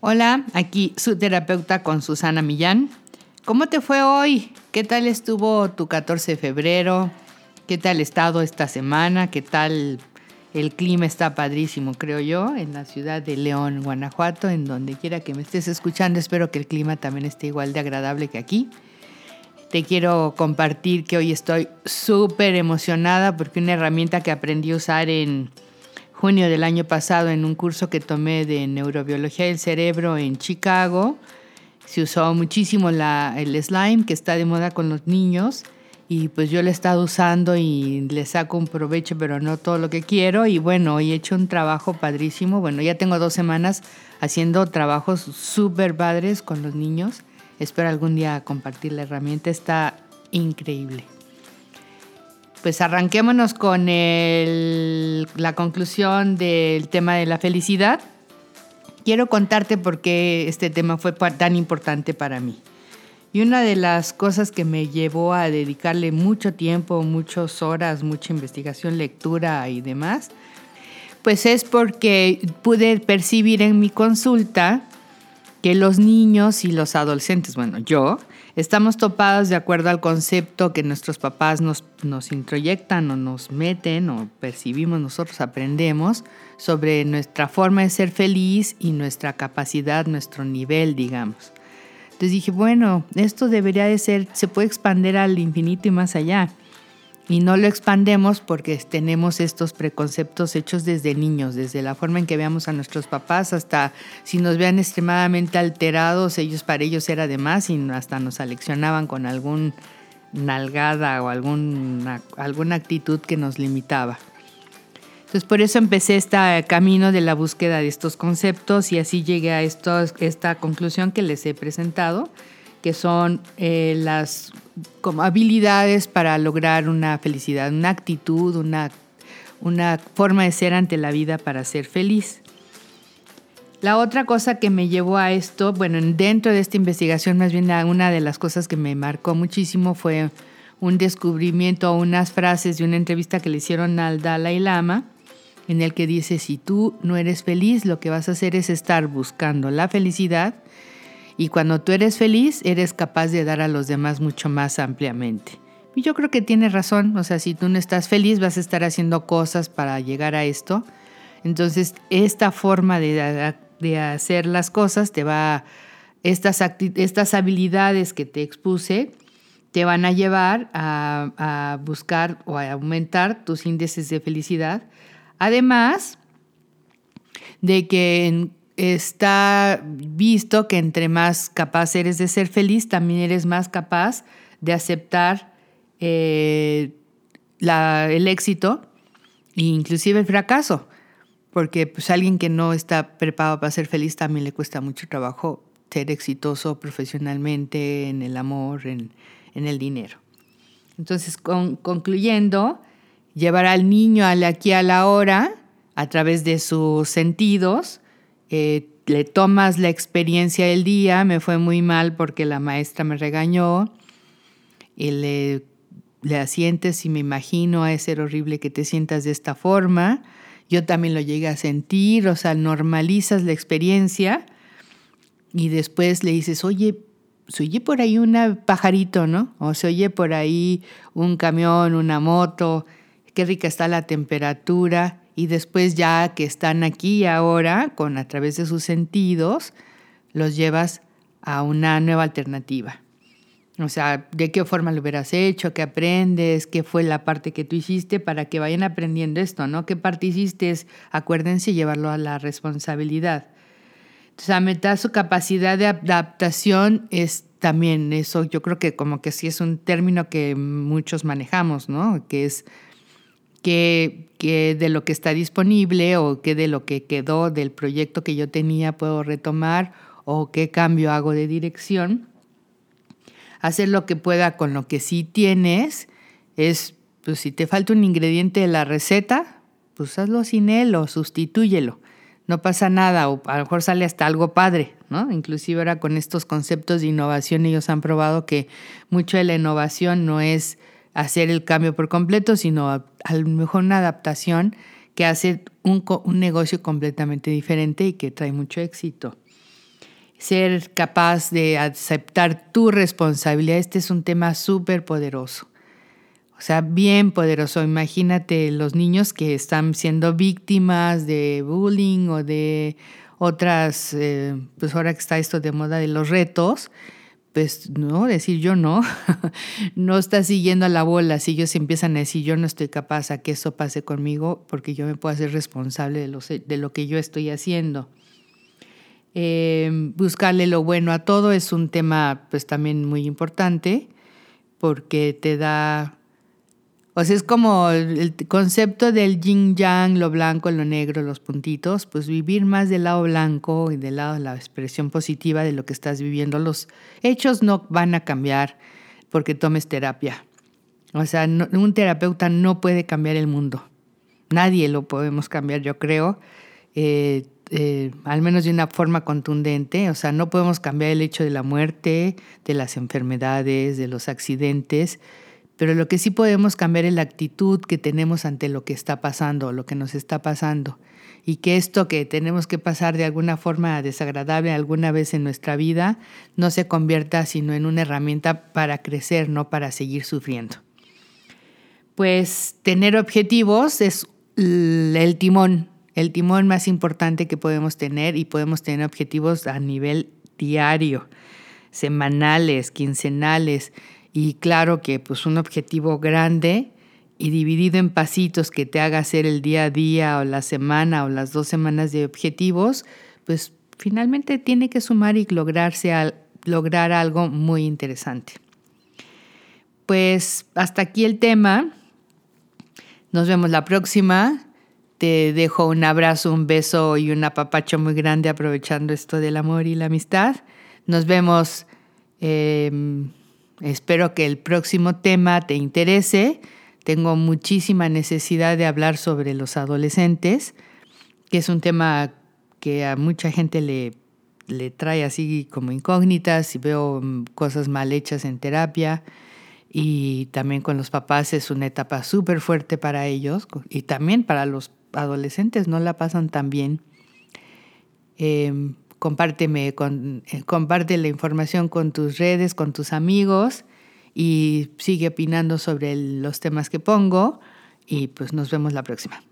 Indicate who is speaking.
Speaker 1: Hola, aquí su terapeuta con Susana Millán. ¿Cómo te fue hoy? ¿Qué tal estuvo tu 14 de febrero? ¿Qué tal ha estado esta semana? ¿Qué tal el clima? Está padrísimo, creo yo, en la ciudad de León, Guanajuato, en donde quiera que me estés escuchando. Espero que el clima también esté igual de agradable que aquí. Te quiero compartir que hoy estoy súper emocionada porque una herramienta que aprendí a usar en junio del año pasado en un curso que tomé de neurobiología del cerebro en Chicago. Se usó muchísimo el slime, que está de moda con los niños, y pues yo lo he estado usando y le saco un provecho, pero no todo lo que quiero. Y bueno, hoy he hecho un trabajo padrísimo. Bueno, ya tengo 2 semanas haciendo trabajos súper padres con los niños. Espero algún día compartir la herramienta, está increíble. Pues arranquémonos con la conclusión del tema de la felicidad. Quiero contarte por qué este tema fue tan importante para mí. Y una de las cosas que me llevó a dedicarle mucho tiempo, muchas horas, mucha investigación, lectura y demás, pues es porque pude percibir en mi consulta que los niños y los adolescentes, bueno, yo, estamos topados de acuerdo al concepto que nuestros papás nos introyectan o nos meten o percibimos, nosotros aprendemos sobre nuestra forma de ser feliz y nuestra capacidad, nuestro nivel, digamos. Entonces dije, bueno, esto debería de ser, se puede expandir al infinito y más allá. Y no lo expandemos porque tenemos estos preconceptos hechos desde niños, desde la forma en que veamos a nuestros papás hasta si nos vean extremadamente alterados, para ellos era de más y hasta nos aleccionaban con alguna nalgada o alguna actitud que nos limitaba. Entonces por eso empecé este camino de la búsqueda de estos conceptos y así llegué a esta conclusión que les he presentado, que son las como habilidades para lograr una felicidad, una actitud, una forma de ser ante la vida para ser feliz. La otra cosa que me llevó a esto, bueno, dentro de esta investigación, más bien una de las cosas que me marcó muchísimo fue un descubrimiento, unas frases de una entrevista que le hicieron al Dalai Lama, en el que dice, si tú no eres feliz, lo que vas a hacer es estar buscando la felicidad. Y cuando tú eres feliz, eres capaz de dar a los demás mucho más ampliamente. Y yo creo que tiene razón. O sea, si tú no estás feliz, vas a estar haciendo cosas para llegar a esto. Entonces, esta forma de hacer las cosas estas habilidades que te expuse, te van a llevar a buscar o a aumentar tus índices de felicidad. Además de que está visto que entre más capaz eres de ser feliz, también eres más capaz de aceptar el éxito e inclusive el fracaso. Porque pues, alguien que no está preparado para ser feliz también le cuesta mucho trabajo ser exitoso profesionalmente, en el amor, en el dinero. Entonces, concluyendo, llevar al niño al aquí a la hora a través de sus sentidos. Le tomas la experiencia del día. Me fue muy mal porque la maestra me regañó. Y le asientes y me imagino a ser horrible que te sientas de esta forma. Yo también lo llegué a sentir. O sea, normalizas la experiencia y después le dices, oye, se oye por ahí un pajarito, ¿no? O se oye por ahí un camión, una moto. Qué rica está la temperatura. Y después ya que están aquí y ahora, a través de sus sentidos, los llevas a una nueva alternativa. O sea, ¿de qué forma lo hubieras hecho? ¿Qué aprendes? ¿Qué fue la parte que tú hiciste para que vayan aprendiendo esto, ¿no? ¿Qué parte hiciste? Acuérdense, llevarlo a la responsabilidad. Entonces, aumentar su capacidad de adaptación es también eso. Yo creo que como que sí es un término que muchos manejamos, ¿no? Que es que de lo que está disponible o que de lo que quedó del proyecto que yo tenía puedo retomar o qué cambio hago de dirección. Hacer lo que pueda con lo que sí tienes es, pues si te falta un ingrediente de la receta, pues hazlo sin él o sustitúyelo. No pasa nada o a lo mejor sale hasta algo padre, ¿no? Inclusive ahora con estos conceptos de innovación ellos han probado que mucho de la innovación no es hacer el cambio por completo, sino a lo mejor una adaptación que hace un negocio completamente diferente y que trae mucho éxito. ser capaz de aceptar tu responsabilidad. Este es un tema súper poderoso. O sea, bien poderoso. Imagínate los niños que están siendo víctimas de bullying o de otras, pues ahora que está esto de moda de los retos, pues no, decir yo no, no está siguiendo a la bola. Si ellos empiezan a decir yo no estoy capaz a que eso pase conmigo porque yo me puedo hacer responsable de lo que yo estoy haciendo. Buscarle lo bueno a todo es un tema pues también muy importante porque te da... O sea, es como el concepto del yin yang, lo blanco, lo negro, los puntitos, pues vivir más del lado blanco y del lado de la expresión positiva de lo que estás viviendo. Los hechos no van a cambiar porque tomes terapia. O sea, un terapeuta no puede cambiar el mundo. Nadie lo podemos cambiar, yo creo, al menos de una forma contundente. O sea, no podemos cambiar el hecho de la muerte, de las enfermedades, de los accidentes. Pero lo que sí podemos cambiar es la actitud que tenemos ante lo que está pasando, lo que nos está pasando. Y que esto que tenemos que pasar de alguna forma desagradable alguna vez en nuestra vida no se convierta sino en una herramienta para crecer, no para seguir sufriendo. Pues tener objetivos es el timón más importante que podemos tener, y podemos tener objetivos a nivel diario, semanales, quincenales. Y claro que pues un objetivo grande y dividido en pasitos que te haga hacer el día a día o la semana o las 2 semanas de objetivos, pues finalmente tiene que sumar y lograr algo muy interesante. Pues hasta aquí el tema. Nos vemos la próxima. Te dejo un abrazo, un beso y un apapacho muy grande aprovechando esto del amor y la amistad. Nos vemos. Espero que el próximo tema te interese. Tengo muchísima necesidad de hablar sobre los adolescentes, que es un tema que a mucha gente le trae así como incógnitas, y veo cosas mal hechas en terapia. Y también con los papás es una etapa súper fuerte para ellos, y también para los adolescentes no la pasan tan bien. Comparte la información con tus redes, con tus amigos, y sigue opinando sobre los temas que pongo, y pues nos vemos la próxima.